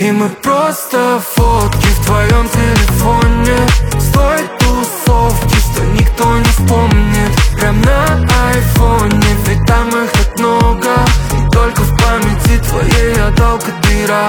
И мы просто фотки в твоем телефоне с той тусовки, что никто не вспомнит. Прям на айфоне, ведь там их так много. И только в памяти твоей отдалка дыра.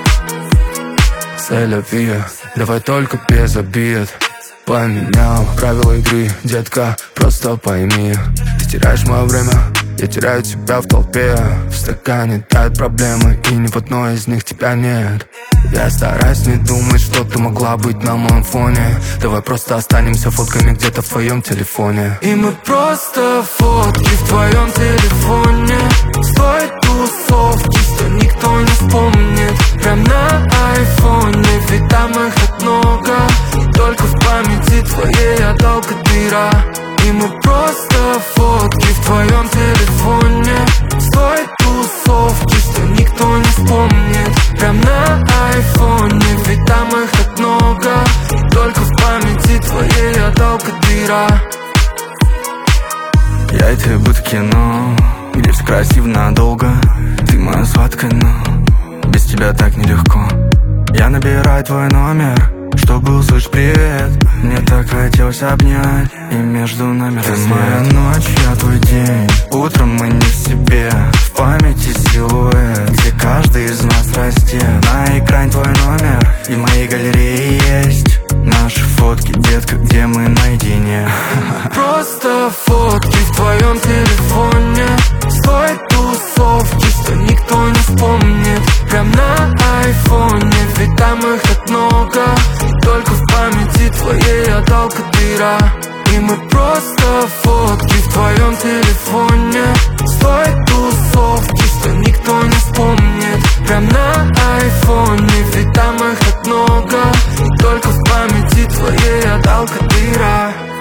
Сель-ля-ви, давай только без обид. Поменял правила игры, детка, просто пойми. Ты теряешь мое время, я теряю тебя в толпе. В стакане тают проблемы, и ни в одной из них тебя нет. Я стараюсь не думать, что ты могла быть на моем фоне. Давай просто останемся фотками где-то в твоем телефоне. И мы просто фотки в твоем телефоне с той тусовки, что никто не вспомнит. Прям на айфоне, ведь там их так много. И только в памяти твоей отдалка дыра. И мы просто фотки в твоем телефоне с той тусовки, что никто не вспомнит. Прям на айфоне, ведь там их так много. И только в памяти твоей отдалка дыра. Я тебе будто кино, где все красиво надолго. Ты моя сладкая, но без тебя так нелегко. Я набираю твой номер, чтобы услышать привет. Мне так хотелось обнять, и между нами ты моя ночь, я твой день. Утром мы не в себе, в памяти силуэт, где каждый из нас растет. На экране твой номер, и в моей галерее есть наши фотки, детка, где мы наедине. Просто фотки в твоем телефоне с той тусовки, что никто не вспомнит. Прям на айфоне, ведь там их так много. И только в памяти твоей отдалка дыра. И мы просто фотки в твоем телефоне с той тусовки, что никто не вспомнит. Прям на айфоне, ведь там их так много. И только в памяти твоей отдалка дыра.